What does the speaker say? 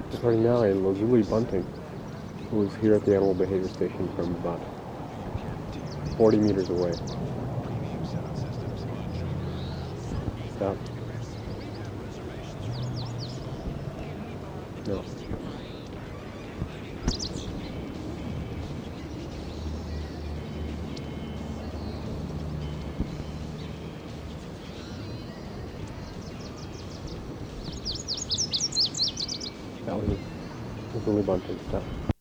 Just right now, and Lazuli Bunting, who was here at the Animal Behavior Station from about 40 meters away. Stop. No. That was Lazuli Bunting. Stop.